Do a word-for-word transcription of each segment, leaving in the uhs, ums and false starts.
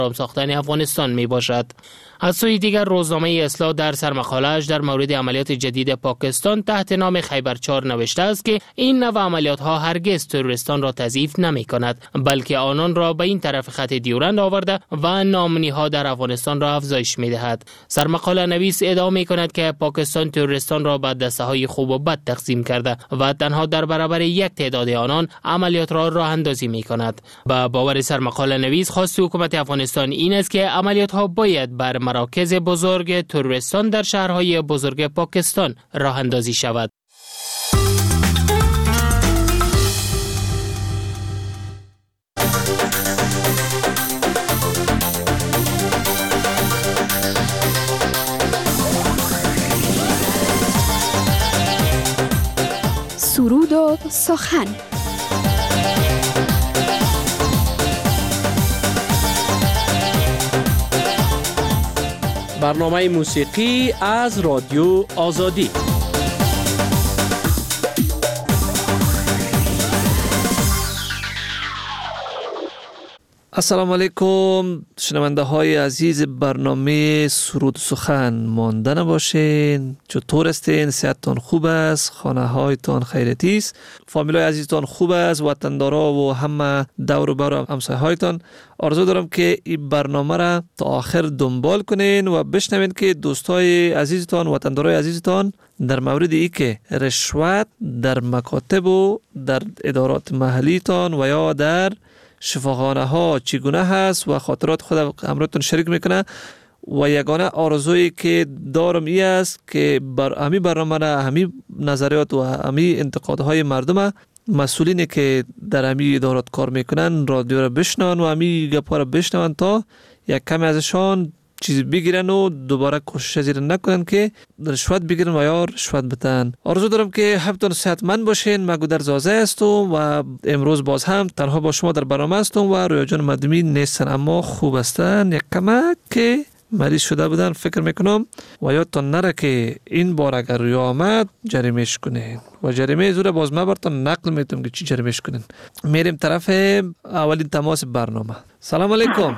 آرام ساختن افغانستان می باشد. از سوی دیگر روزنامه اصلاح در سرمقاله‌اش در مورد عملیات جدید پاکستان تحت نام خیبر چهار نوشته است که این نوع عملیات ها هرگز تروریستان را تضعیف نمی کند، بلکه آنان را به این طرف خط دیورند آورده و ناامنی ها در افغانستان را افزایش می دهد. سرمقاله نویس ادعا می کند که پاکستان تروریستان را به دسته های خوب و بد تقسیم کرده و تنها در برابر یک تعداد آنان عملیات را راه اندازی می کند. با باور سرمقاله نویس خواست حکومت افغانستان این است که عملیات ها باید بر مراکز بزرگ تروریستان در شهرهای بزرگ پاکستان راه اندازی شود. سرود و سخن. برنامه موسیقی از رادیو آزادی. السلام علیکم شنونده های عزیز برنامه سرود سخن. مانده نباشین. چطور هستین؟ صحتتان خوب است؟ خانه هایتان خیریتی است؟ فامیل های عزیزتان خوب است؟ وطندارا و همه دور و بر همسایه هایتان. آرزو دارم که این برنامه را تا آخر دنبال کنین و بشنوین که دوستای عزیزتان و وطندارای عزیزتان در مورد ای که رشوت در مکاتب و در ادارات محلیتان و یا در شفاخانه ها چگونه هست و خاطرات خود همراهتون شریک میکنه و یگانه آرزویی که دارم ای است که بر همی برنامه را همی نظریات و همی انتقادهای مردم مسئولینی که در همی ادارات کار میکنن رادیو را بشنون و همی گپا را بشنون تا یک کمی ازشان چیزی بگیرن و دوباره کوشش زیر نکنن که رشوت بگیرن و یا رشوت بتن. آرزو دارم که همتون صحتمند باشین. من گودر زازه هستم و امروز باز هم تنها با شما در برنامه هستم و رویا جان مدمی نیستن اما خوب هستن. یک کمک که مریض شده بودن فکر میکنم و یادتان نره که این بار اگر رویا آمد جریمهش کنین و جریمه زور باز من براتون نقل میتونم که چی جریمهش کنین. میریم طرف اولین تماس برنامه. سلام علیکم.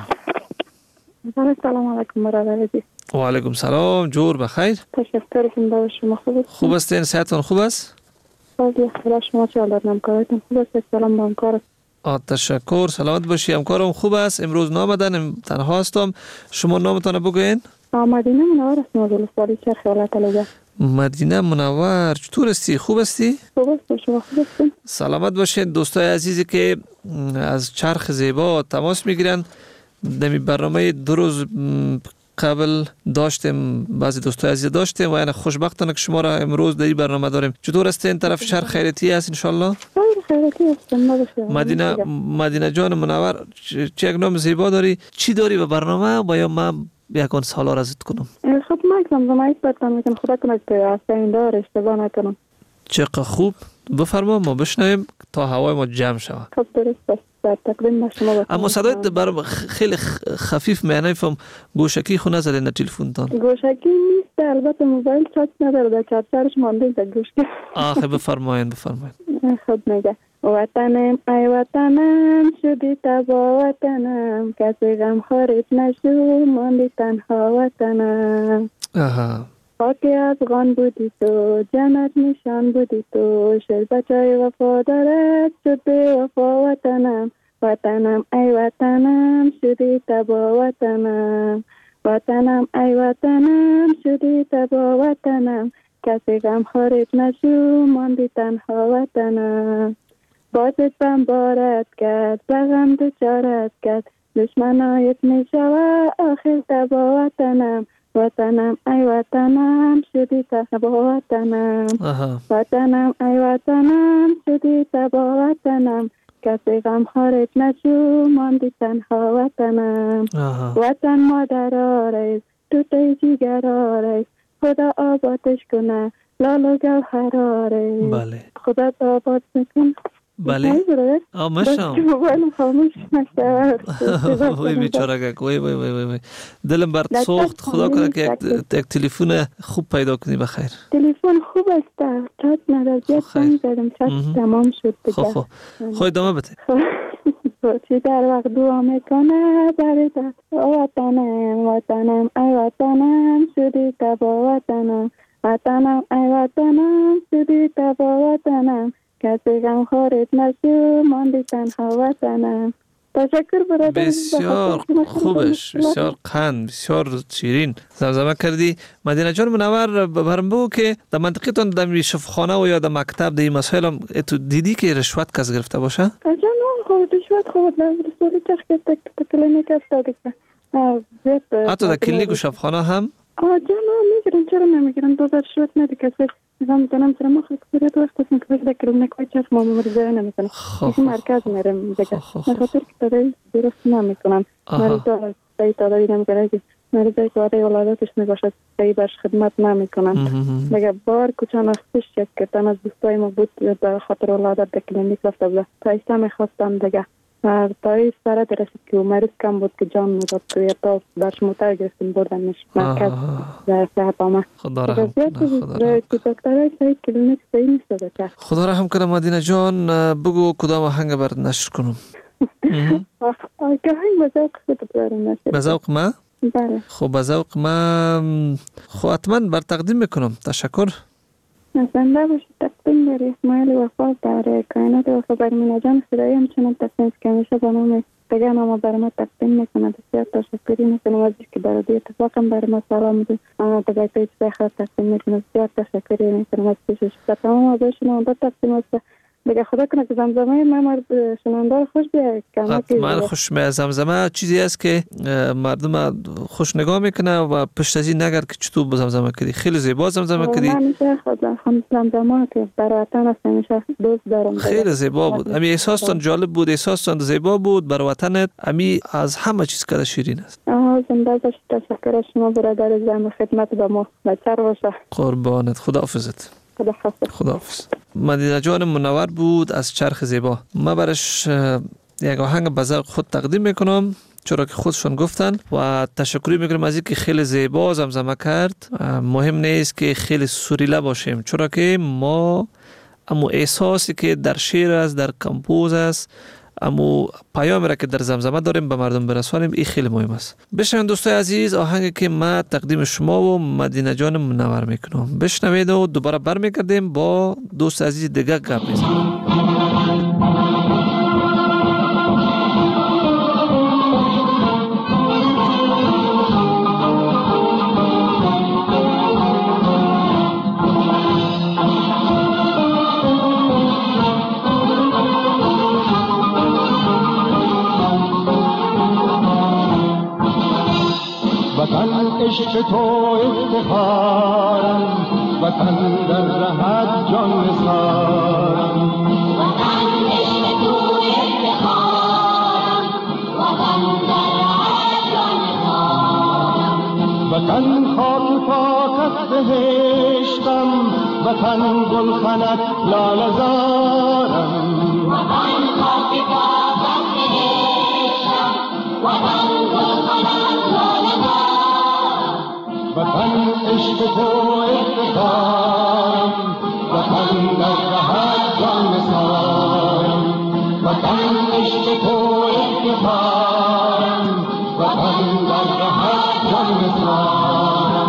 سلام علیکم برادر عزیز. و علیکم سلام. جور بخیر. تشکر کنم شما خوب است؟ خوب هستین؟ صحتتون خوب است؟ خیلی خدا شما چه حالت همکارتون خوب است؟ سلام به همکار. آ تشکر. سلامت باشی. همکارم خوب است. امروز نامدن تنها هستم. شما نامتون بگوین؟ مدینه منور است. نازل سالی چه خیالات علیه. مدینه منور. چطور هستی؟ خوب هستی؟ خوب است. شما خوب هستین؟ سلامت باشین. دوستای عزیزی که از چرخ زیبا تماس میگیرن دمی برنامه دو روز قبل داشتیم، بعضی دوستای عزیز داشتیم و یعنی خوشبختانه که شما را امروز در این برنامه داریم. چطور است این طرف شهر خیریتی است ان شاء الله؟ خیریتی است. مدینه مدینه جان منور چه یک نام زیبا داری. چی داری به برنامه و یا من یکان سالا رزت کنم؟ خب من کنم زمایت باتم میکنم خدا کنه که اصلا دار اشتباه نکنم. چقدر خوب. بفرما ما بشنویم تا هوای ما جمع شود. خب درست است. تقدیم شما. اما صدایت برام خیلی خفیف میانه فهم. گوشکی خو نزده نه تلفن تان؟ گوشکی نیست البته موبایل چارج نداره در چارجرش مانده تا گوشکی. آخه بفرمایید بفرمایید. خب میگه وطنم ای وطنم شدی تبا وطنم کسی غم خورت نشو ماندی تنها وطنم. آها. خاک افغان بودی تو جنت نشان بودی تو شیر بچای وفادارت شد به وفا وطنم. وطنم ای وطنم شدی تبا وطنم. وطنم ای وطنم شدی تبا وطنم کسی غم خورت نشو ماندی تنها وطنم. بازت بمبارت کرد بغم دوچارت کرد دشمنایت می شود آخر تبا وطنم. وطنم ای وطنم شدی تبا وطنم. وطنم ای وطنم شدی تبا وطنم کسی غم خورت نشو ماندی تنها وطنم. وطن مادر آرایست تو تی جیگر آرایست خدا آبادش کنه لال و گوهر آرایست. بله خدا آباد میکنه. بله آمشم موبایل خاموش نشد. وای بیچاره وای وای وای وای دلم برات سوخت. خدا کنه که یک تلفن خوب پیدا کنی بخیر. تلفن خوب است چات نداره زیاد زنگ زدم چات تمام شد دیگه. خب خب خب ادامه بده. چی در وقت دعا میکنه برای وطنم وطنم ای وطنم شدی تبا وطنم وطنم ای وطنم شدی تبا وطنم کسی غم خورد نشو ماندی تنها وطنم. تشکر برادر. بسیار خوبش، بسیار قند، بسیار شیرین زمزمه کردی. مدینه جان منور برام بگو که در منطقتون در شفاخانه و یا در مکتب در این مسائل هم تو دیدی که رشوت کس گرفته باشه؟ جان خود رشوت خود در رسولی چخ که کلینیک افتاده که حتی در کلینیک و شفاخانه هم؟ آه جان میگیرن، چرا نمیگیرن؟ دو در رشوت نده کسی نظام میکنم چرا ما خود کسیت وقت هستیم که در کلینیک های چخ ما مرزه نمیکنم کسی مرکز میرم دیگه نخاطر که تدایی درست نمیکنم مریضا تایی تدایی نمیکنه که مریضایی که وعده ولادتش میباشد تایی برش خدمت نمیکنن دیگه بار کچان اختش یک کردن از دوستای ما بود در خاطر ولادت در کلینیک رفته بود تایسته میخواستم دیگه تایی سره درسید که مریض کم بود که جان میداد توی تا برش موتر گرفتیم بردنش مرکز در صحت آمه خدا رحم کنه. دکترهای سایی کلینیک سایی نیست بکر خدا رحم کنه. مدینه جان بگو کدام آهنگ برد نشر کنم. که هنگ بزاق خود برم نشر بزاق ما؟ بله. خب بزاق ما خب حتما بر تقدیم میکنم. تشکر. زنده باشید. تقدیم بر اسماعیل وفا در کائنات وفا بر مینه جان صدایی همچنان تصمیم که همیشه با نام دیگه نام بر ما تقدیم میکنه. بسیار تشکری میکنم از که برادی اتفاقم بر ما سلام بده دیگه پیش بخواه تقدیم میکنم. بسیار تشکری میکنم از پیشش و تمام آزایشون هم با تقدیم است. دیگه خدا کنه که زمزمه من مرد شنونده خوش بیه. من خوش می زمزمه چیزی است که مردم خوش نگاه میکنه و پشت از این نگر که چطور با زمزمه کردی. خیلی زیبا زمزمه کردی. من میشه خدا خود زمزمه که برای وطن است همیشه دوست دارم. خیلی زیبا بود. امی احساستان جالب بود، احساستان زیبا بود برای وطنت. امی از همه چیز کده شیرین است. آه زنده باشید. تشکر از شما برادر زم خدمت به ما بچر باشه. قربانت. خداحافظت. خداحافظ. خداحافظ. مدینه جان منور بود از چرخ زیبا. ما برش یک آهنگ بزرگ خود تقدیم میکنم چرا که خودشون گفتن و تشکری میکنم از اینکه خیلی زیبا زمزمه کرد. مهم نیست که خیلی سوریله باشیم چرا که ما امو احساسی که در شعر است، در کمپوز است، امو پیامی را که در زمزمه داریم به مردم برسانیم، این خیلی مهم است. بشنوید دوستای عزیز آهنگی که ما تقدیم شما و مدینه جان منور میکنم. بشنوید و دوباره برمیگردیم با دوست عزیز دیگه گپ میزنیم. عشق تو افتخارم وطن در رهت جان نثارم وطن عشق تو افتخارم وطن در رهت جان نثارم وطن خاک پاکت بهشتم وطن گلخنت لاله زارم وطن خاک پاکت بهشتم وطن گلخنت لاله زارم وطن عشق تو افتخارم وطن در رهت جان نثارم وطن عشق تو افتخارم وطن در رهت جان نثارم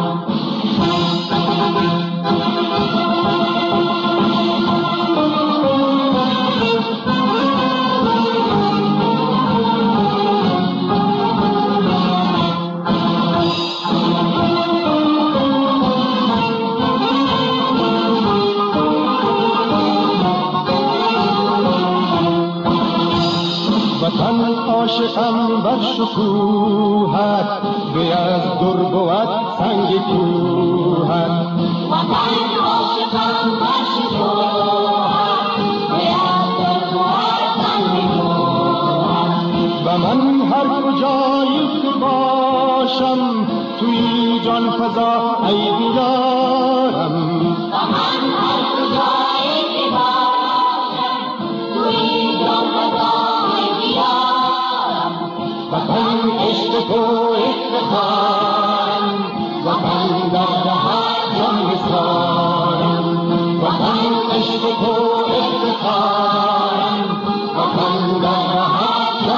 عاشقم بر شکوهت به از در بود سنگ کوهت وطن عاشقم بر شکوهت به از در بود سنگ کوهت و من هر کجایی که باشم توی جان فضا ای دیدارم و من هر کجایی که باشم توی جان فضا وطن عشق تو افتخارم وطن در رهت جان نثارم وطن عشق تو افتخارم وطن در رهت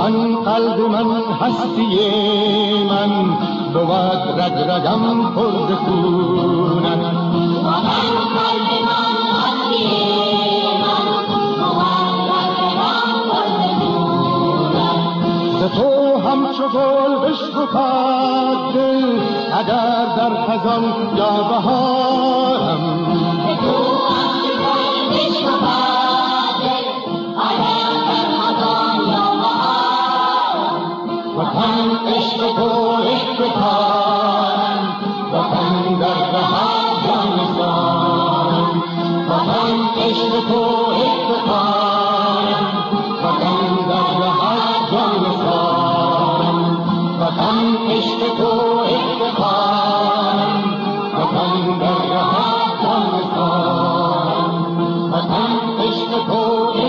وطن قلب من هستی من بود رگ رگم پر خونت وطن قلب من هستی من بود رگ رگم پر خونت ز تو همچو گل بشکفد دل اگر در خزان یا بهارم ز تو همچو گل بشکفد دل اگر در خزان یا بهارم وطن عشق تو افتخارم وطن در رهت جان نثارم وطن عشق تو افتخارم وطن در رهت جان نثارم وطن عشق تو افتخارم وطن در رهت جان نثارم وطن عشق تو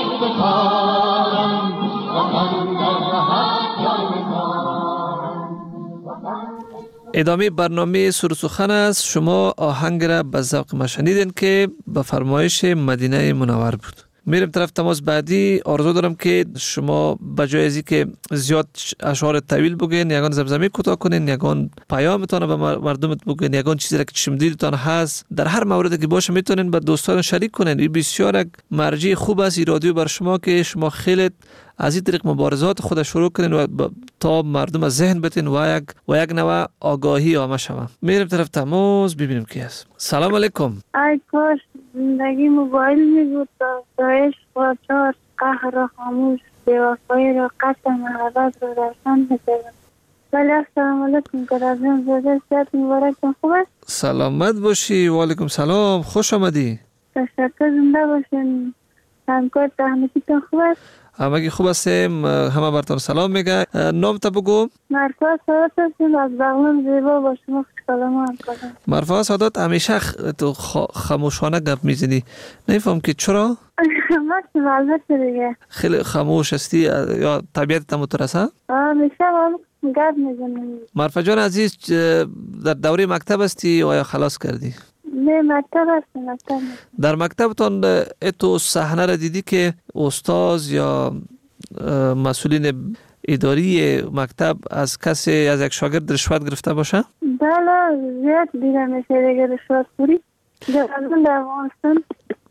افتخارم وطن در رهت جان نثارم. ادامه برنامه سر و سخن است. شما آهنگ را به ذوق ما شنیدین که به فرمایش مدینه منور بود. میرم طرف تماس بعدی. آرزو دارم که شما بجای از که زیاد اشعار طویل بگین، یگان زمزمه کوتاه کنین، یگان پیامتان به مردمت بگین، یگان چیزی را که چشمدیدتان هست در هر موردی که باشه میتونین با دوستان شریک کنین. این بسیار یک مرجع خوب است این رادیو بر شما که شما خیلی از این طریق مبارزات خود شروع کنین و تا مردم از ذهن بتین و یک و یک نوع آگاهی عامه شوه. میرم طرف تماس ببینیم کی است. سلام علیکم. ای کاش زندگی موبایل می بود تا عشق و چار قهر را خاموش بی‌وفایی را قطع محبت را روشن می‌کردم. ولی السلام علیکم کرازم زاده سیاد مبارکتان خوب است؟ سلامت باشی. و علیکم سلام. خوش آمدی. تشکر. زنده باشین. همکار تحمیتیتان خوب است؟ همگی خوب هستیم. همه برتان سلام میگه. نام تا بگو. مرفوع سادات هستیم از بغلان زیبا با شما خوش کلمه هم کنم. مرفوع سادات همیشه خ... تو خ... خاموشانه گپ میزنی. نمیفهم که چرا؟ ماشیم البته دیگه. خیلی خاموش هستی یا طبیعت تا مترسه؟ همیشه هم گپ میزنیم. مرفوع جان عزیز در دوره مکتب هستی یا خلاص کردی؟ نه مکتب هستم. مکتب در مکتبتان اتو صحنه را دیدی که استاد یا مسئولین اداری مکتب از کسی از یک شاگرد رشوت گرفته باشه؟ بله زیاد دیده میشه دیگه رشوت خوری. در افغانستان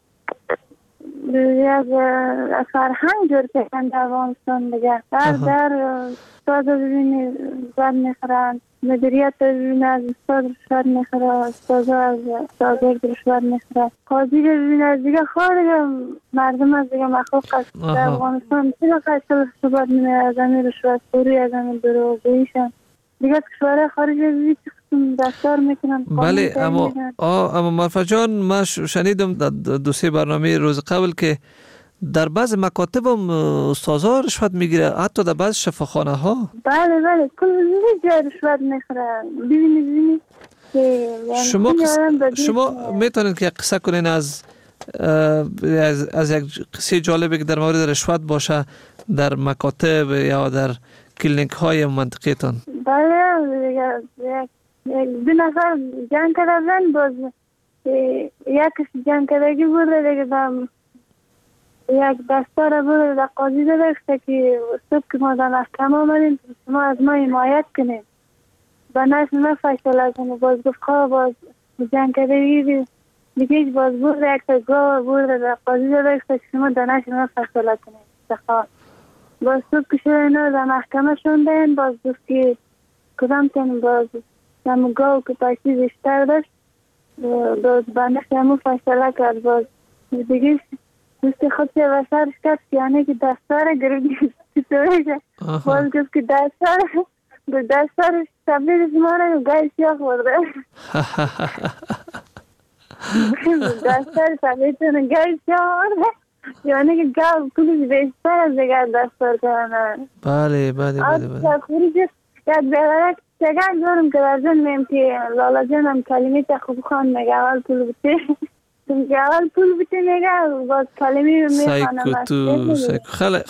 یک فرهنگ جور کردن در افغانستان دیگه. در در استاد ببینی زد میخورن، مدیریت ببینی از استاد رشوت میخوره، استاد از شاگرد رشوت میخوره، قاضی ببینی از دیگه خواهر مردم از دیگه مخوف است. در افغانستان چرا خیلی رشوت میمونه از همین رشوت خوری از همین دروغگوییشن دیگه. کشورهای خارجی ببینی چه قسم دستار میکنن. بله اما اما مرفوع جان ما شنیدم در دو سه برنامه روز قبل که در بعض مکاتب هم استاذا رشوت میگیره، حتی در بعض شفاخانه ها. بله بله کل جای رشوت میخوره. ببینید ببینید که شما شما میتونید که قصه کنین از از, از یک قصه جالبی که در مورد رشوت باشه در مکاتب یا در کلینیک های منطقه تان؟ بله یک دو نفر جنگ کردن، باز یکش جنگ کردگی بوده دیگه دم یک دستار بوده در قاضی داشته که صبح که ما در محکمه آمدیم شما از ما حمایت کنیم و نشت ما فیصله کنیم. باز گفت خواه باز جنگ کردگی دیگه باز بوده یک تا گاه بوده در قاضی داشته که شما در نشت ما فیصله کنیم. باز صبح که شده اینا در محکمه شوندن، باز گفت که کدام تن باز نموگاه که پیسی بیشتر داشت باز بندش همون فیصله کرد. باز دیگه دوست خود چه وسرش کرد که یعنی که دستار گرفت چطوره باز گفت که دستار دستارش تبلیغ ما رو گای سیاه خورده. دستار تبلیغ گای سیاه خورده یعنی که گاو کلیش بیشتر از دیگر دستار کنن. بله بله بله بله خوری جد یک بغرک چگه دارم که در زن میم که لالا جانم کلمه تا خوب خان میگه اول پول بته که اول پول بته میگه باز کلمه رو میخوانم. سایکو تو سایکو خیلی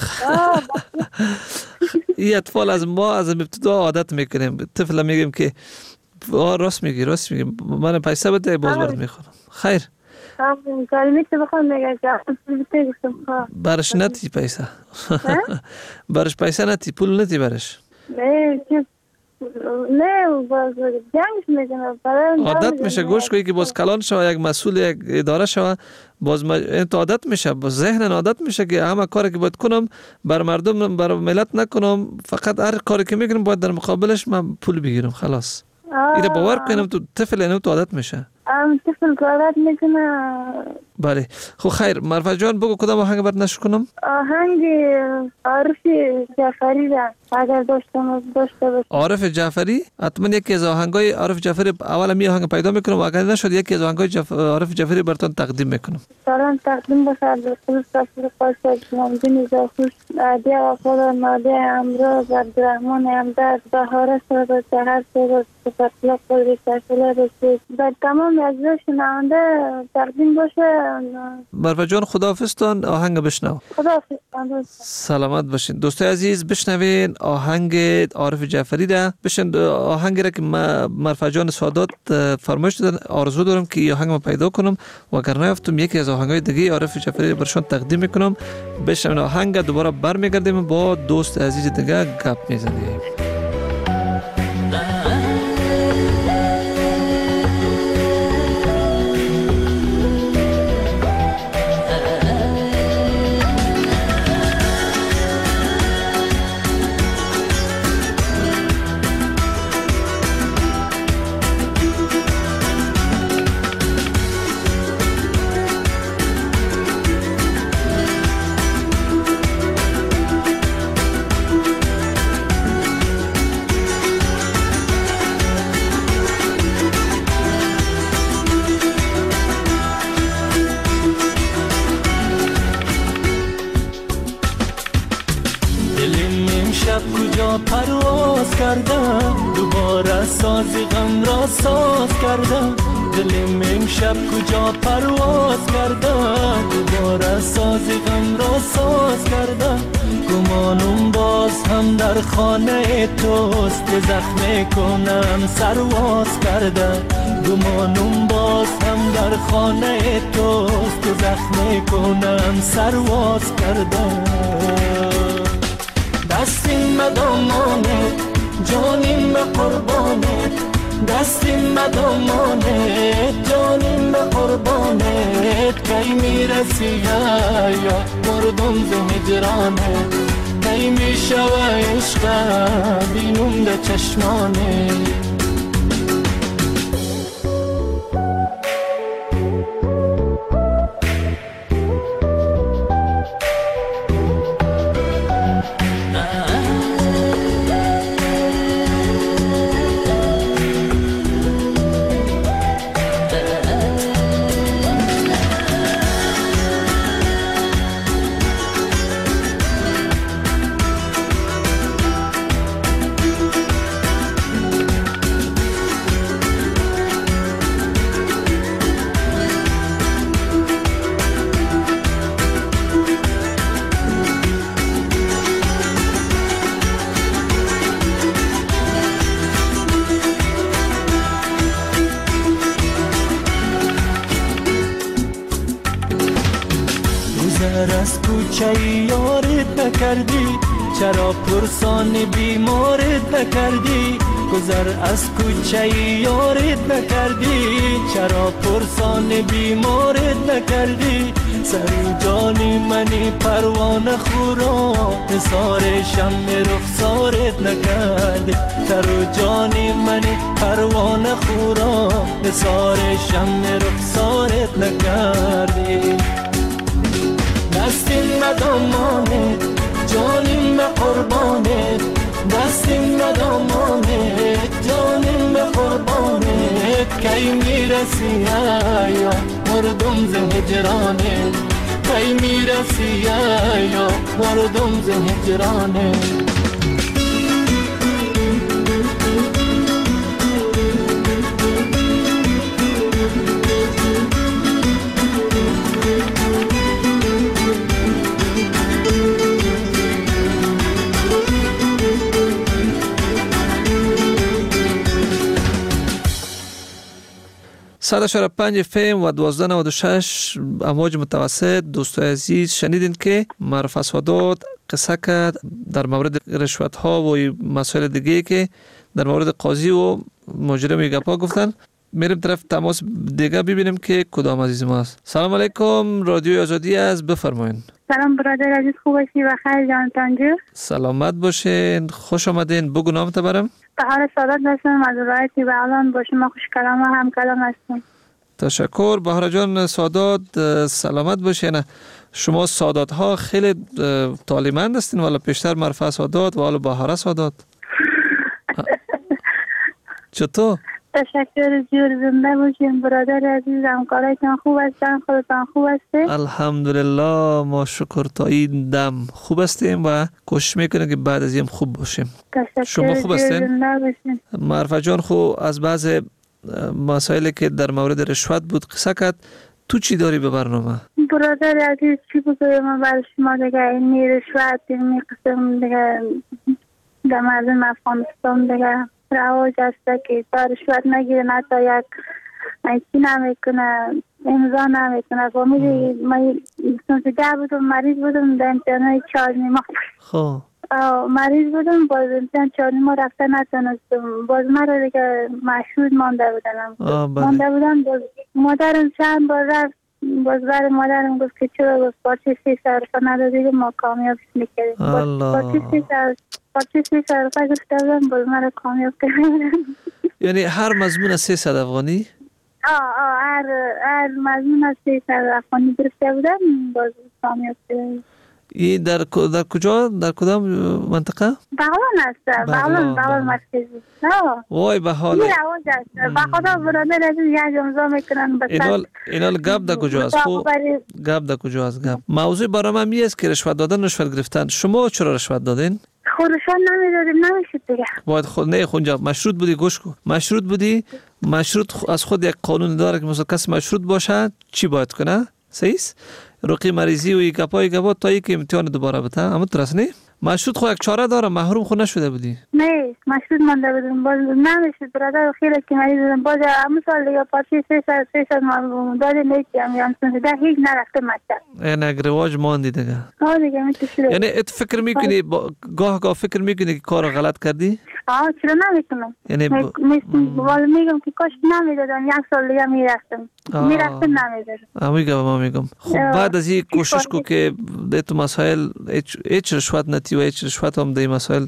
این اطفال از ما از ابتدا عادت میکنیم. طفل میگیم که راست میگی راست میگی من پیسه بده باز برات میخورم. خیر کلمه تو بخوام میگه که گفتم خواه برش نتی پیسه برش پیسه نتی پول نتی برش نه چیز نه باز جنگش میکنه عادت میشه گوش کوی که باز کلان شوه یک مسئول یک اداره شوه باز ما این تو عادت میشه باز ذهن عادت میشه که همه کاری که باید کنم بر مردم بر ملت نکنم فقط هر کاری که میکنم باید در مقابلش من پول بگیرم خلاص اینو باور کنم تو طفل اینو تو عادت میشه ام طفل عادت میکنه بله خب خیر مرفت جان بگو کدام آهنگ برات نشر کنم آهنگ عارف جعفری را اگر داشتم داشته باشه عارف جعفری حتما یکی از آهنگای عارف جعفری اول می آهنگ پیدا میکنم و اگر نشد یکی از آهنگای جف... عارف جعفری براتون تقدیم میکنم سلام تقدیم باشه به خصوص تصویر قاسد مامدین زاخوش عادی آقا ماده امروز عبدالرحمن امداد بهاره سرد سهر سرد سفتلا قدری سرسله رسید در تمام از شنونده تقدیم باشه مرفت جان خداحافظتان آهنگ بشنو خداحافظ سلامت باشین دوستای عزیز بشنوین آهنگ عارف جعفری را بشن آهنگی را که مرفت جان سادات فرمایش دادن آرزو دارم که این آهنگ ما پیدا کنم و اگر نیافتم یکی از آهنگای دیگه عارف جعفری برشان تقدیم میکنم بشنوین آهنگ دوباره برمیگردیم با دوست عزیز دیگه گپ میزنیم پرواز کردم دوباره ساز غم را ساز کردم دلم امشب کجا پرواز کردم دوباره ساز غم را ساز کردم گمانم باز هم در خانه توست که زخم کنم سرواز کردم گمانم باز هم در خانه توست که زخم کنم سرواز کردم دستیم به دامانه جانیم به قربانه دستیم به دامانه جانیم به قربانه کی میرسی یا مردم ز هجرانه کی میشوه عشق بینم ده چشمانه از کوچه یارت نکردی چرا پرسان بیمارت نکردی گذر از کوچه یارت نکردی چرا پرسان بیمارت نکردی سر جانی منی پروانه خورا نثار شم رخسارت نکردی سر جانی منی پروانه خورا نثار شم رخسارت نکردی دستیم به دامانت جانیم به قربانت دستیم به دامانت جانیم به قربانت کی میرسی یا مردم ز هجرانت کی میرسی یا مردم ز هجرانت صد و چهار و پنج اف ام و دوازده نود و شش امواج متوسط. دوستای عزیز شنیدین که معرفت سادات قصه کرد در مورد رشوت ها و مسائل دیگه که در مورد قاضی و مجرم گپا گفتن. میریم طرف تماس دیگه ببینیم که کدام عزیز ما است. سلام علیکم، رادیو آزادی است، بفرمایید. سلام برادر عزیز، خوب باشی و خیر جانتان جو. سلامت باشین، خوش آمدین. بگو نام تو برم. بهار سادات هستم از ولایت بغلان. با شما خوش کلام و هم کلام هستم. تشکر بهار جان. سادات سلامت باشین. شما سادات ها خیلی طالبمند هستین، ولی پیشتر معرفت سادات و حالا بهار سادات. چطور؟ تشکر جور، زنده باشین برادر عزیز. همکارایتان خوب هستن؟ خودتان خوب هستین؟ الحمدلله، ما شکر تا این دم خوب هستیم و کوشش میکنیم که بعد از این خوب باشیم. تشکر. شما خوب هستین؟ زنده باشین. معرفت جان خو از بعض مسائلی که در مورد رشوت بود قصه کرد. تو چی داری به برنامه؟ برادر عزیز چی بگویم من برای شما دیگه؟ این رشوت این قسم دیگه در مردم افغانستان دیگه رواج هسته که تا رشوت نگیره نه تا یک چی نمیکنه، امضا نمیکنه. فهمیدی من سنسیده بودم، مریض بودم در امتحانای چهار نیما. خب مریض بودم، باز امتحان چهار نیما رفته نتونستم. باز مرا دیگه مشهود مانده بودم مانده بودم باز مادرم چند بار رفت، باز بر مادرم گفت که چرا باز پارچه سی صرفه ندادی ما کامیابش میکردیم. پارچه سی صرفه پارچه سی صرفه گفته بودم، باز مرا کامیاب کردیم. یعنی هر مضمون از سیصد افغانی؟ آه آه هر هر مضمون از سیصد افغانی گرفته بودم، باز کامیاب کردیم. این در در کجا، در کدام منطقه؟ بغلان است. بغلان بغلان مرکزی. وای به حال. این رواج است. با خدا برادر عزیز یک امضا میکنن بس. اینال اینال گپ در کجا است؟ خب گپ در کجا است؟ گپ موضوع برام می است که رشوت دادن، رشوت گرفتن. شما چرا رشوت دادین؟ خودشان نمیدادیم، نمیشد دیگه. باید خود نه خونجا مشروط بودی، گوش کو. مشروط بودی، مشروط از خود یک قانون داره که مثلا کس مشروط باشه چی باید کنه؟ صحیح است؟ رقی مریضی و یک پای گبا تا یک امتحان دوباره بده. اما درست نه؟ مشروط خو یک چاره داره، محروم خو نشده بودی. نه مشروط مانده بودم، باز نمیشد برادر. خیلی که مریض بودم، باز همون سال دیگه پارچه سه سال سه سال ما داده نیستیم، یعنی سنده هیچ نرفته مکتب. یعنی اگرواج ماندی دیگه. آه دیگه میتونی. یعنی ات فکر میکنی گاه گاه فکر میکنی که کار غلط کردی؟ آه چرا نمیکنم؟ یعنی ولی میگم که کاش نمیدادم، یک سال دیگه میرفتم. میرفتم نمیدادم. آه میگم ما میگم. خب بعد از این کوشش کو که تو مسائل هیچ رشوت نتی و هیچ رشوت هم در مسائل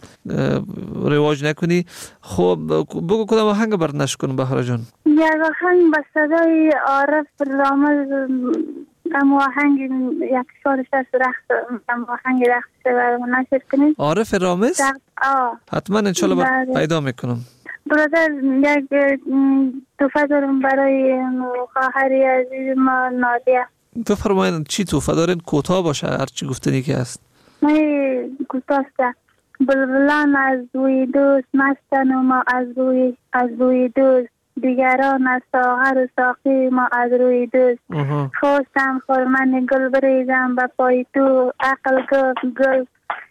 رواج نکنی. خب بگو کدام آهنگ برات نشر کنم بهار جان؟ یک آهنگ با صدای عارف رامز، اما آهنگ یک شارش است رخت، اما آهنگ رخت برای نشر کنید. عارف رامز؟ آه حتما انشالله پیدا میکنم. برادر یک توفه دارم برای خواهری عزیز ما نادیه. بفرمایید چی توفه دارین؟ کوتاه باشه، هرچی گفتنی که هست. نه کوتاه است. بلبلان از روی دوست مستن و ما از روی از روی دوست، دیگران از ساغر و ساقی ما از روی دوست. خواستم خورمن گل بریزم به پای تو، عقل گفت گل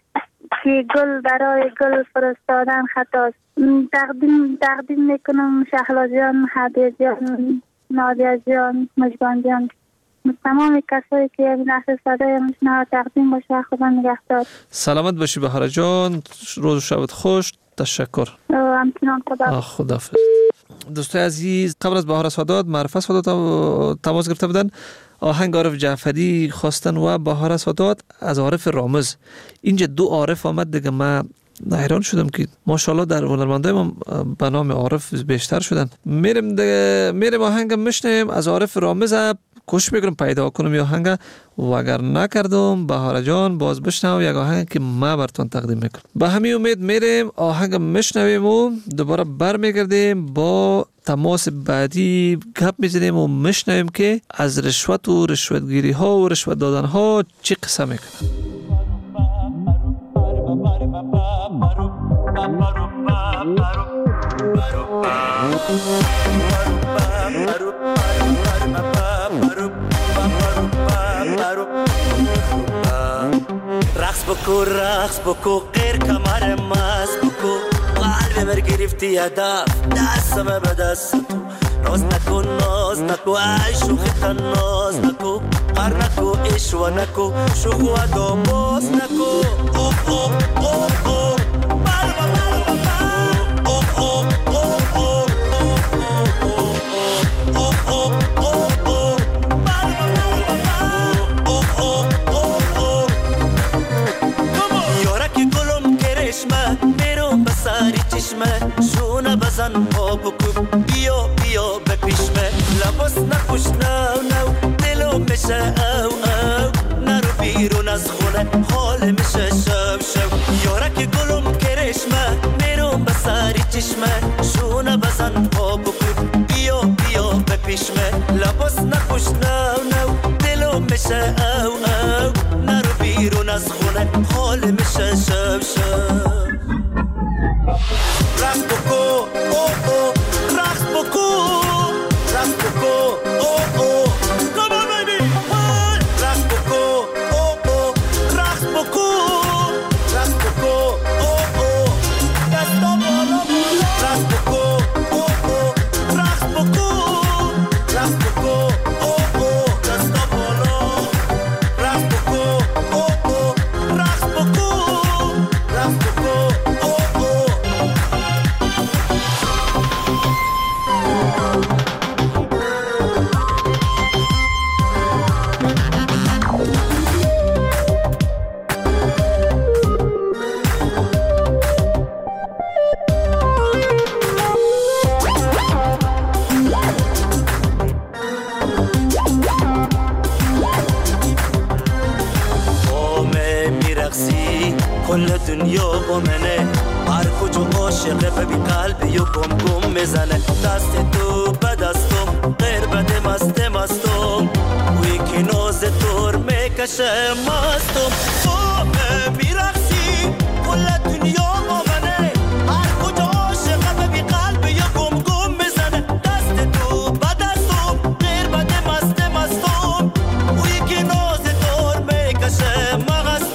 که گل برای گل فرستادن خطاست. تقدیم تقدیم میکنم شهلا جان، هدیه جان، نادیه جان، مجگان جان، تمام کسایی که این لحظه صدای میشنوند تقدیم باشه. خدا نگهدار. سلامت باشی بهار جان، روز و شبت خوش. تشکر. همچنان خدا. خداحافظ. دوستای عزیز، قبل از بهار سادات معرفت سادات تماس گرفته بودن، آهنگ عارف جعفری خواستن و بهار سادات از عارف رامز. اینجا دو عارف آمد دیگه. من حیران شدم که ماشاءالله در هنرمندای ما به نام عارف بیشتر شدن. میریم دیگه میریم آهنگ میشنیم از عارف رامز. کوشش میکنم پیدا کنم یا آهنگ، و اگر نکردم بهار جان باز بشنوم یک آهنگ که ما براتون تقدیم میکنم. به همین امید میریم آهنگ میشنویم و دوباره برمیگردیم با تماس بعدی گپ میزنیم و میشنویم که از رشوت و رشوتگیری ها و رشوت دادن ها چی قصه میکنه. رقص بکو رقص بکو غیر کمر مست بکو قلب بر گرفتی هدف دستم به دست تو ناز نکو ناز نکو ای شوخی ناز نکو قر نکو اشوا نکو شوخ و ادا باز نکو اوه اوه اوه اوه بلبا بلبا بلبا اوه اوه اوه اوه اوه اوه اوه اوه بلبا بلبا اوه اوه اوه اوه یارکی گلم کرشمه میرم بسری چشمه شونه بزن پا بکوب بیا بیا به پیشمه لباس نپوش نو نو دلم بشه او او نرو بیرون از خونه حال میشه شو شو یارک گلم کرشمه میرم بسری چشمه شونه بزن پا بکوب بیا بیا به پیشمه لباس نپوش نو نو دلم بشه او او نرو بیرون از خونه حال میشه شو شو رقص بکو اوه اوه رقص بکو رقص بکو اوه اوه come on baby رقص بکو اوه اوه رقص بکو رقص بکو اوه اوه دستا بالا بالا رقص بکو اوه اوه رقص بکو رقص بکو اوه اوه دستا بالا رقص بکو اوه اوه رقص بکو رقص بکو اوه اوه کل دنیا با منه هر کجا عاشقه ببی قلبی و گم گم میزنه دست تو به دستم غیر بده مست مستم وی که ناز تور میکشه مستم تو میرقصی کل دنیا با منه هر کجا عاشقه ببی قلبی و گم گم میزنه دست تو به دستم غیر بده مست مستم وی که ناز تور میکشه مستم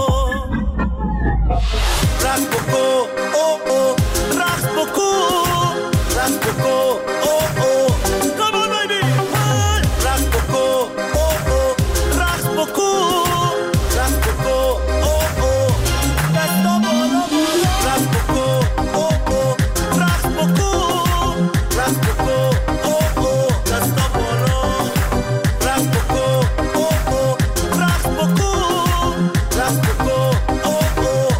رقص بکو اوه اوه رقص بکو رقص بکو اوه اوه come on baby رقص بکو اوه اوه رقص بکو رقص بکو اوه اوه دستا بالا بالا رقص بکو اوه اوه رقص بکو رقص بکو اوه اوه دستا بالا رقص بکو اوه اوه رقص بکو رقص بکو اوه اوه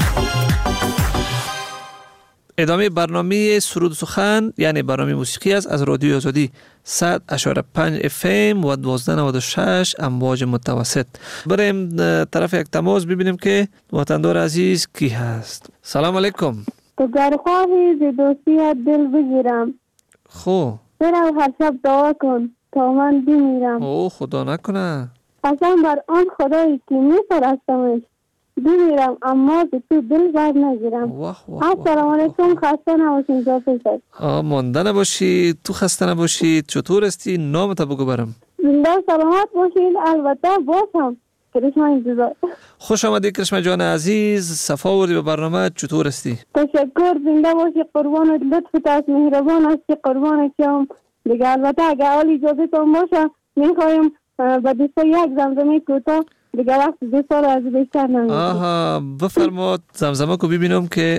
ادامه برنامه سرود سخن یعنی برنامه موسیقی است از رادیو آزادی صد و پنج اف ام و دوازده نود و شش امواج متوسط. بریم طرف یک تماس ببینیم که وطندار عزیز کی هست. سلام علیکم. تو گر خواهی ز دوستیت دل بگیرم خو برو هر شب دعا کن تا من بمیرم او خدا نکنه قسم بر آن خدایی که می پرستمش بمیرم اما به تو دل بر نگیرم. واه واه السلام علیکم خسته نباشین جافر صاحب. آه مانده نباشی تو خسته نباشی چطور هستی نامت بگو برم. زنده سلامت باشین البته باشم کرشمه انتظار. خوش آمدی کرشمه جان عزیز صفا وردی به برنامه چطور هستی؟ تشکر زنده باشی قربان لطفت است مهربان است که قربان شم دیگه البته اگه اول اجازه تان باشه میخوایم به دوستا یک زمزمه کوتاه دیگه وقت دو سال از بیشتر نمیشه. آها بفرماد زمزمه کو ببینم که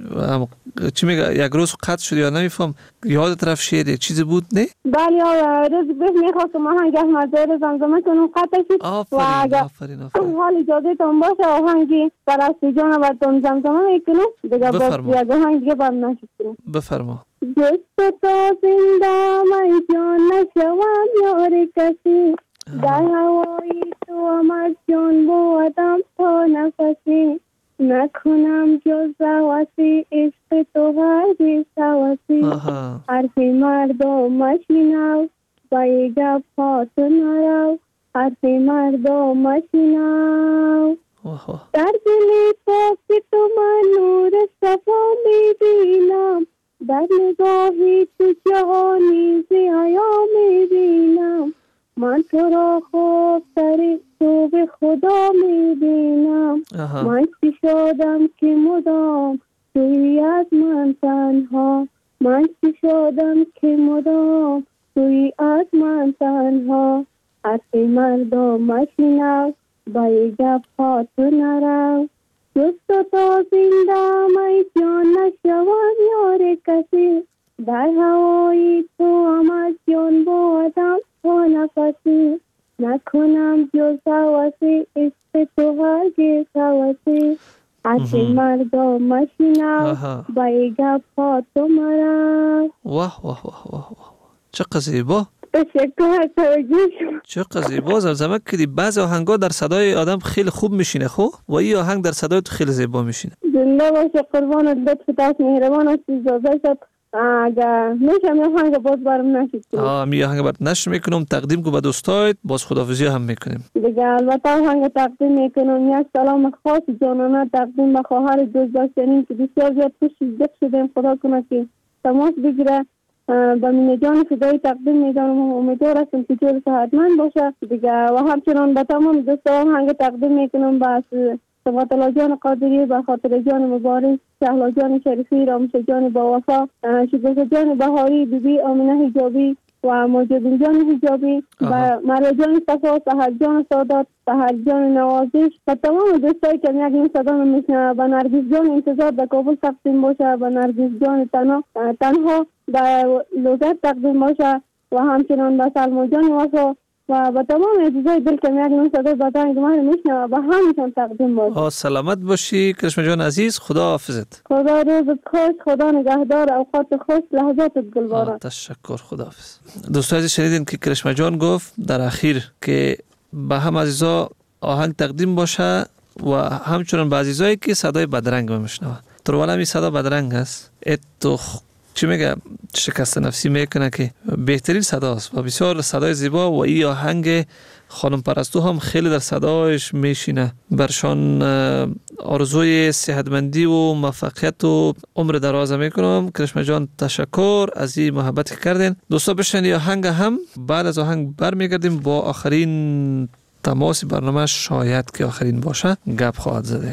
چی میگه یک روز قطع شد یا نمیفهم یاد طرف شعر چیزی بود نه؟ بله روز بیش میخواستم آهنگ احمد زمزمه کنم قطع شد و اگر حال اجازه تان باشه آهنگی پرستی جان براتون زمزمه میکنم دیگه باز یک آهنگ دیگه بند نشد کنم. بفرما. جست تو زنده من جان نشوم یار کسی در هوای تو امر جان بودم تا نفسی نکنم جز زواسی عشق تو هرگز سواسی حرف مردم مشنو با گپ ها تو نرو حرف مردم مشنو در دل پاک تو من نور صفا میبینم در نگاهی تو جهانی زیایا میبینم من تو را خوب تری تو به خدا میبینم من چی شدم که مدام توی از من تنها من چی شدم که مدام توی از من تنها، حرف مردم مشنو با یک گپ ها تو نرو، جز تو تا زنده ای جان نشود یار کسی، در هوای تو هم از جان بودم تا نفسی، نکنم جز هوسی عشق تو هرگز هوسی، حرف مردم مشنو با یک گپ ها تو مرو. واه واه واه واه چقدر زیبا. تشکر توجه شما. چقدر زیبا زمزمه کردی. بعضی آهنگا در صدای آدم خیلی خوب میشینه خب و این آهنگ در صدای تو خیلی زیبا میشینه. زنده باشه قربانت، لطف تاس مهربان است. اجازه شد اگر میشم یه آهنگ باز برم نشید. آه می آهنگ برات نشر میکنم، تقدیم کو به دوستایت، باز خداحافظی هم میکنیم. دیگه البته آهنگ تقدیم میکنم. یک سلام خاص جانانه تقدیم به خواهر دوستداشتنیم که بسیار زیاد خوش شدیم. خدا کنه که تماس بگیره. با مینه جان فدای تقدیم میدانم و امیدوار هستم که جور صحتمند باشه دیگه. و همچنان به تمام دوستان آهنگ تقدیم میکنم با صفات الله جان قادری، به خاطر جان مبارک، شهلا جان شریفی، رامش جان با وفا، شکوه جان بهاری، بیبی آمینه حجابی و موجود جان حجابی و مریا جان صفا، سحر جان سادات، سحر جان نوازش و تمام دوستایی که یک نیم صدا میشنه. به نرگس جان انتظار در کابل تقدیم باشه، به نرگس جان تنها تنها در لوزت تقدیم باشه و همچنان به سلما جان وفا و با تمام عزیزای دل که یک نیم صدا باتنگ من میشنه و به همشون تقدیم باشه. آه سلامت باشی کرشمه جان عزیز، خدا حافظت. خدا روزت خوش، خدا نگهدار، اوقات خوش، لحظاتت گلباران. تشکر، خدا حافظ. دوستان عزیز شنیدین که کرشمه جان گفت در اخیر که به هم عزیزا آهنگ تقدیم باشه و همچنان به عزیزایی که صدای بدرنگ میشنوه. طروالا می صدا بدرنگ است. اتو چی میگه شکست نفسی میکنه که بهترین صداست و بسیار صدای زیبا و این آهنگ خانم پرستو هم خیلی در صدایش میشینه. برشان آرزوی صحتمندی و موفقیت و عمر دراز میکنم. کرشمه جان تشکر از این محبت کردین. دوستا بشنید آهنگ هم بعد از آهنگ برمیگردیم با آخرین تماس برنامه، شاید که آخرین باشه، گپ خواهد زده.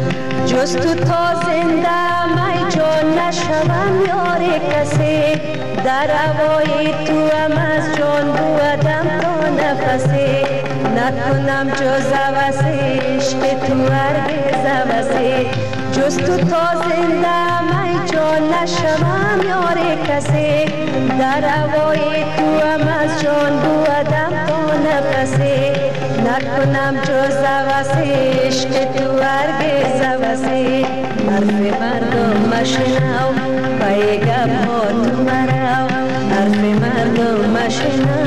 جز تو تا زنده می جان نشوم یار کسی، در هوای تو هم از جان بودم تا نفسی، نکنم جز هوسی عشق تو هرگز هوسی، جز تو تا زنده می جان نشوم یار کسی، در هوای تو هم از جان بودم تا نفسی، نکنم جز هوسی عشق تو هرگز هوسی، حرف مردم مشنو پای گپ ها تو مرو، حرف مردم مشنو.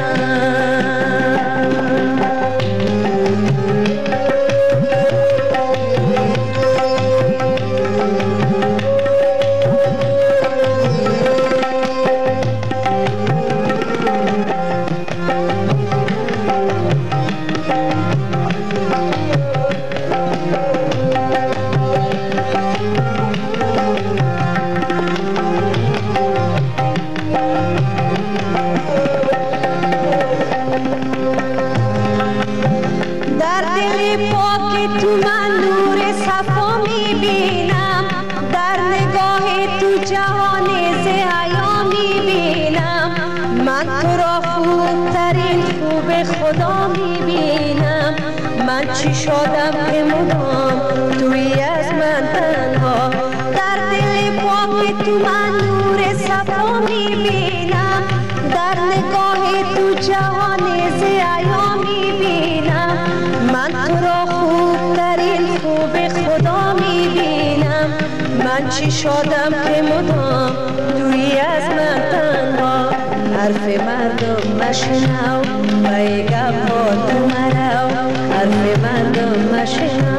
خدا میبینم من چی شدم که مدام توی از من تنها، در دل پاک تو من نور صفا میبینم، در نگاه تو جهان زیبا میبینم، من تو را خوبترین خوب خدا میبینم، من چی شدم که مدام توی از من تنها، حرف مردم مشنو پای گپ ها تو مرو، حرف مردم مشنو.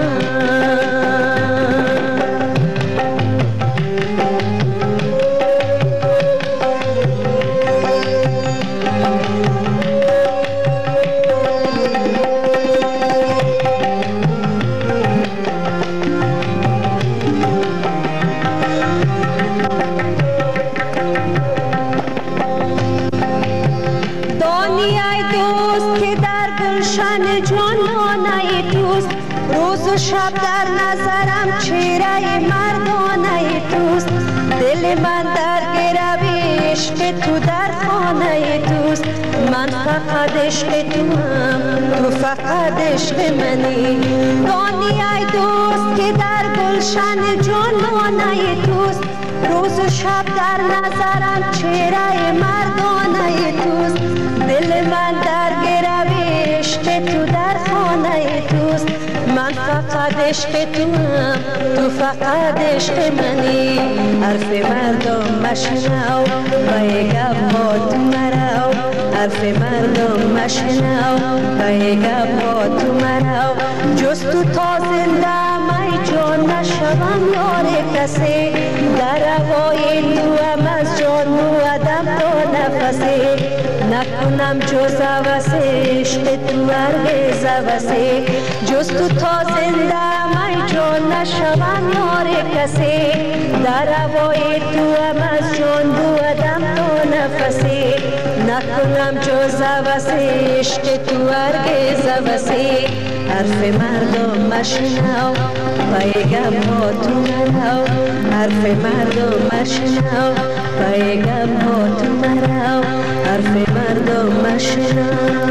شب در نظرم چهره مردانه توست، دل من در گروی عشق تو در خانه توست، من فقط عشق تو هم، تو فقط عشق منی. دانی ای دوست که در گلشن جانانه توست، روز و شب در نظرم چهره مردانه توست. دل من در گروی عشق تو در خانه توست، من فقط عشق تو هم، تو فقط عشق منی. حرف مردم مشنو بایگم با تو مرو، حرف مردم مشنو بایگم با تو مرو. جز تو تا زنده می جان نشوم یار کسی، در هوای تو هم از جان بودم تا نفسی. نکنم جز عوضی عشق تو هرگز عوضی، جز تو تا زنده من جان نشوم یار کسی. در هوای تو هم از جان بودم تا نفسی. نکنم جز عوضی عشق تو هرگز عوضی. حرف مردم مشنو بایگم با تو مرو، حرف مردم مشنو بایگم با تو مرو، حرف مردم مشنو.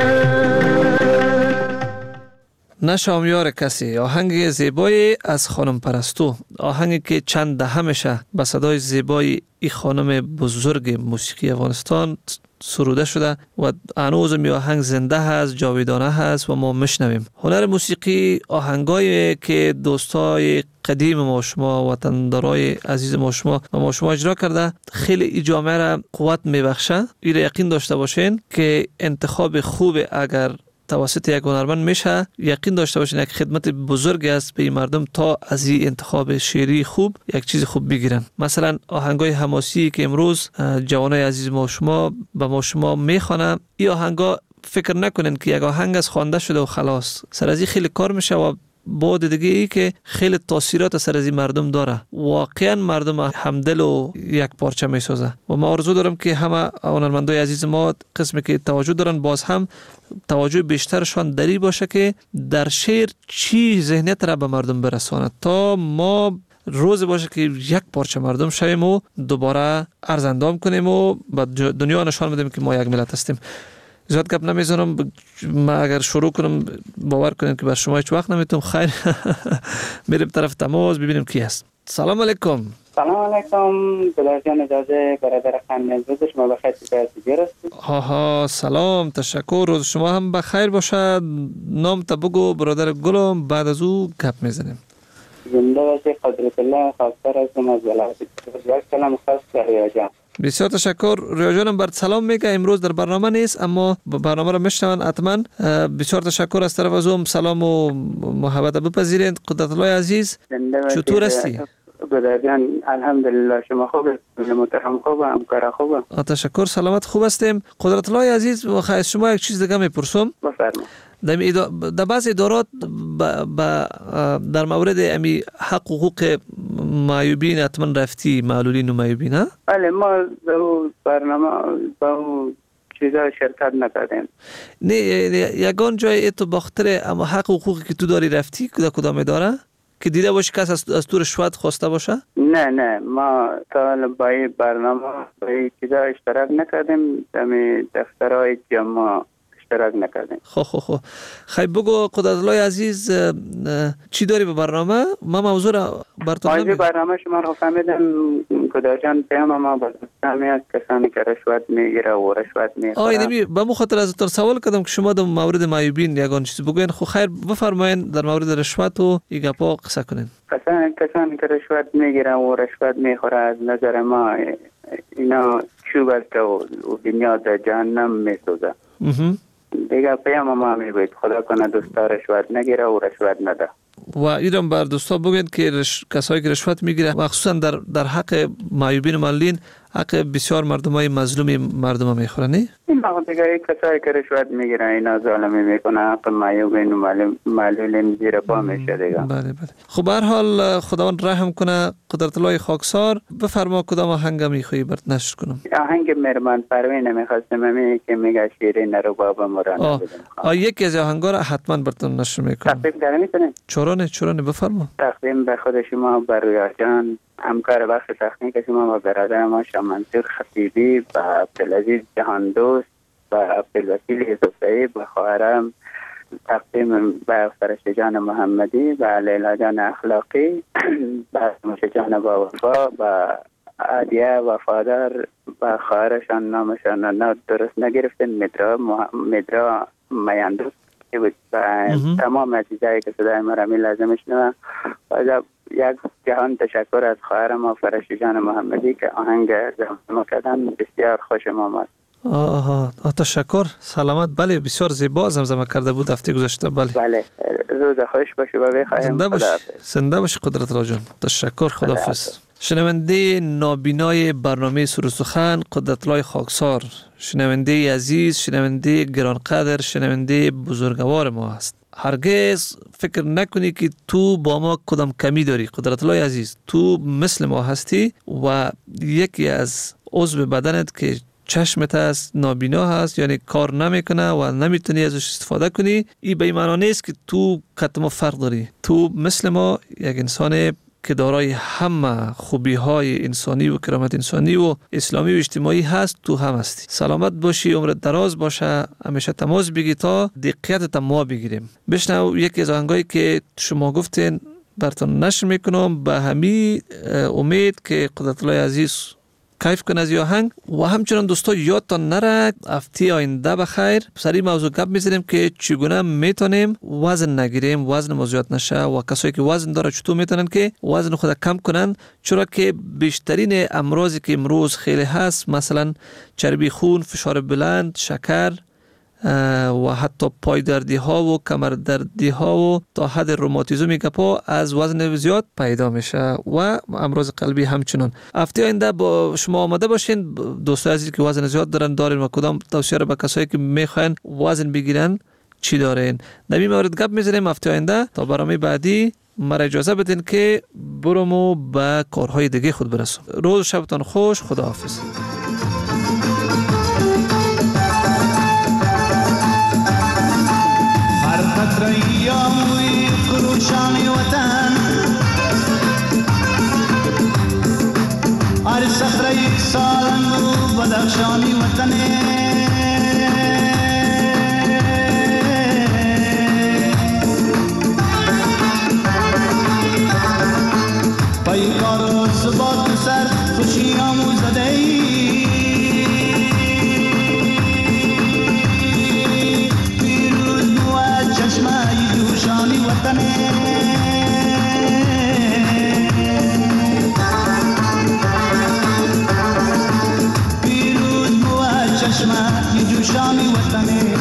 نشام یار کسی، آهنگ زیبایی از خانم پرستو، آهنگی که چند دهه میشه به صدای زیبای این خانم بزرگ موسیقی افغانستان سروده شده و هنوز می آهنگ زنده هست، جاویدانه هست و ما میشنویم. هنر موسیقی آهنگایی که دوستای قدیم ما شما وطندارای عزیز ما شما و ما شما اجرا کرده خیلی ای جامعه را قوت میبخشه. این یقین داشته باشین که انتخاب خوب اگر توسط یک هنرمند میشه، یقین داشته باشین یک خدمت بزرگ است به این مردم تا از این انتخاب شعری خوب یک چیز خوب بگیرن. مثلا آهنگای حماسی که امروز جوانای عزیز ما شما به ما شما میخوانن، این آهنگا فکر نکنین که یک آهنگ از خوانده شده و خلاص، سر از این خیلی کار میشه و بعد دیگه ای که خیلی تاثیرات سر از این مردم داره. واقعا مردم همدل و یک پارچه میسازه و ما آرزو دارم که همه هنرمندای عزیز ما قسمی که توجه دارن باز هم توجه بیشترشان دری باشه که در شعر چی ذهنیت را به مردم برساند تا ما روز باشه که یک پارچه مردم شویم و دوباره ارزندام کنیم و به دنیا نشان بدیم که ما یک ملت هستیم. زیاد گپ نمیزنم، ما اگر شروع کنم باور کنیم که بر شما هیچ وقت نمیتونم. خیر میریم طرف تماس ببینیم کی هست. سلام علیکم. سلام علیکم. بلال جان اجازه برادر خانم روز شما بخیر است. ها ها سلام، تشکر، روز شما هم بخیر باشد. نام تا بگو برادر گلم، بعد از او گپ میزنیم. زنده باشی قدرت الله. خواستار هستم از ولایت یک کلام خاص به ریا جان. بسیار تشکر. ریا جانم بر سلام میگه، امروز در برنامه نیست اما برنامه را میشنون حتما. بسیار تشکر از طرف از اون سلام و محبت بپذیرید. قدرت الله عزیز چطور هستی؟ برادر جان الحمدلله، شما خوب هستید؟ محترم خوبه، همکار خوبه؟ تشکر، سلامت خوب هستیم. قدرت الله عزیز از شما یک چیز دیگه میپرسم. بفرمایید. در بعض ادارات در مورد امی حق و حقوق معیوبین حتما رفتی، معلولین و معیوبین؟ بله، ما به برنامه با چیزا شرکت نکردیم. نه یگان جای تو باختره اما حق و حقوقی که تو داری رفتی کدام کدام اداره که دیده باشی کس از, از تو رشوت خواسته باشه؟ نه نه، ما تا با این برنامه با این چیزا اشتراک نکردیم، در دفترهای جمع اشتراک نکردیم. خو خو خو خیلی بگو قدرت الله عزیز چی داری به برنامه؟ ما موضوع را براتون نمیدم. برنامه شما رو فهمیدم قدرت جان، پیام ما با همه کسانی که رشوت میگیره و رشوت میخوره. آی نمی به مخاطر از تو سوال کردم که شما در مورد معیوبین یگان چیزی بگوین. خو خیر بفرمایین در مورد رشوت و این گپا قصه کنین. کسانی کسانی که رشوت میگیره و رشوت میخوره از نظر ما اینا چوب است و دنیا در جهنم میسوزه. دیگه پیام ما میگوید خدا کنه دوستا رشوت نگیره و رشوت نده. و ایران بر دوستا بگوید که رش... کسایی که رشوت میگیره مخصوصا در در حق معیوبین و معلولین، حق بسیار مردمای مظلومی مردم میخوره. نه این وقت دیگه کسایی که رشوت میگیره اینا ظالمی میکنه، حق معیوبین و معلولین زیر پا میشه دیگه. بله بله. خب به هر حال خداوند رحم کنه. قدرت الله خاکسار بفرما کدام آهنگ میخوای برات نشر کنم؟ آهنگ مرمان پروین میخواستم همین که میگه شیرین رو بابا مرانه بدم. آ یکی از آهنگا را حتما براتون نشر میکنم. تقدیم کنید؟ چرا نه چرا نه بفرما. تقدیم به خود شما، بر رویا جان، همکار بخش تکنیک شما و برادر ما شاه منصور خطیبی و عبدالعزیز جهاندوست و عبدالوکیل یوسف سعید و خواهرم تقدیم به فرشته جان محمدی و لیلا جان اخلاقی و موشه جان با وفا و عادیه وفادار و خواهرشان نامشان نه درست نگرفتن مدرا مح... مدرا میاندوس بود و تمام عزیزایی که صدای مرمی لازم شنوه و یک جهان تشکر از خواهرم و فرشته جان محمدی که آهنگ زمزمه کردن بسیار خوشم آمد. آها تشکر سلامت. بله بسیار زیبا زمزمه کرده بود هفته گذشته. بله بله روز خوش باشه و بخواهیم. زنده باش زنده باش قدرت الله جان. تشکر خداحافظ. شنونده نابینای برنامه سرود سخن قدرت الله خاکسار، شنونده عزیز، شنونده گرانقدر، شنونده بزرگوار ما است. هرگز فکر نکنی که تو با ما کدام کمی داری. قدرت الله عزیز تو مثل ما هستی و یکی از عضو بدنت که چشمت هست نابینا هست، یعنی کار نمیکنه و نمیتونی ازش استفاده کنی، این به این معنی نیست که تو کتما فرق داری. تو مثل ما یک انسان که دارای همه خوبی های انسانی و کرامت انسانی و اسلامی و اجتماعی هست، تو هم هستی. سلامت باشی، عمرت دراز باشه، همیشه تماس بگی تا دقیقت ما بگیریم. بشنو یکی از آهنگایی که شما گفتین براتون نشر میکنم، به همین امید که قدرت الله عزیز کیف کن از آهنگ و همچنان دوستا یادتان نره هفته آینده بخیر سری موضوع گپ میزنیم که چگونه میتونیم وزن نگیریم، وزن ما زیاد نشه و کسایی که وزن داره چطور میتونن که وزن خود کم کنن، چرا که بیشترین امراضی که امروز خیلی هست مثلا چربی خون، فشار بلند، شکر و حتی پای دردی ها و کمر دردی ها و تا حد روماتیسم گپا از وزن زیاد پیدا میشه و امراض قلبی همچنان. هفته آینده با شما آماده باشین دوستان عزیز که وزن زیاد دارن دارین و کدام توصیه رو به کسایی که میخواین وزن بگیرن چی دارین. نبی مورد گپ میزنیم هفته آینده. تا برنامه بعدی مرا اجازه بدین که برمو به کارهای دیگه خود برسم. روز شبتان خوش. خداحافظ. ريامي كروشاني وطن آر صخره یک سالنگو بدخشانی وطنه پیکار و ثبات سر خوشیامو زده ای شانی وطن پیروز بود چشمه یه جوشانی وطن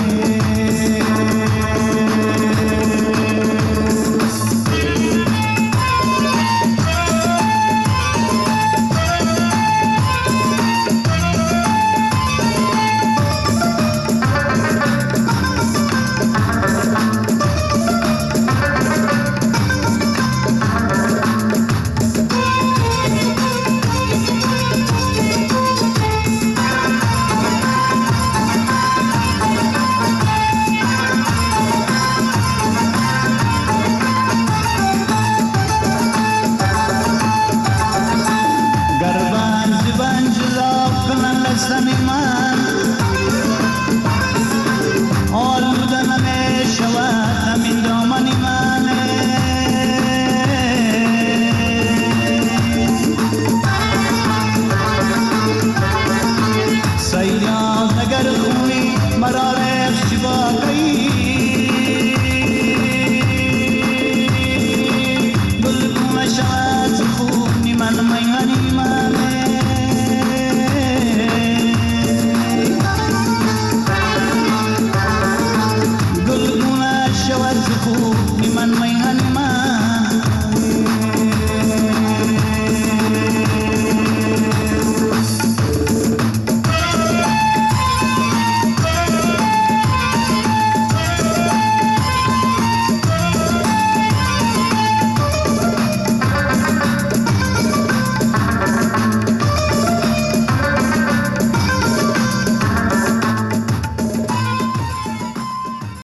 من